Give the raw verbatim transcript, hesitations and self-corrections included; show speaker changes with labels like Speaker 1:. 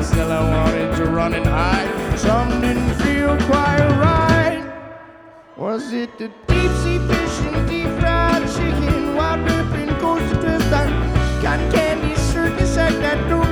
Speaker 1: still I wanted to run and hide. Some didn't feel quite right. Was it the deep sea fish and deep fried chicken, wild ripping coastal twist and cotton candy circus act that door?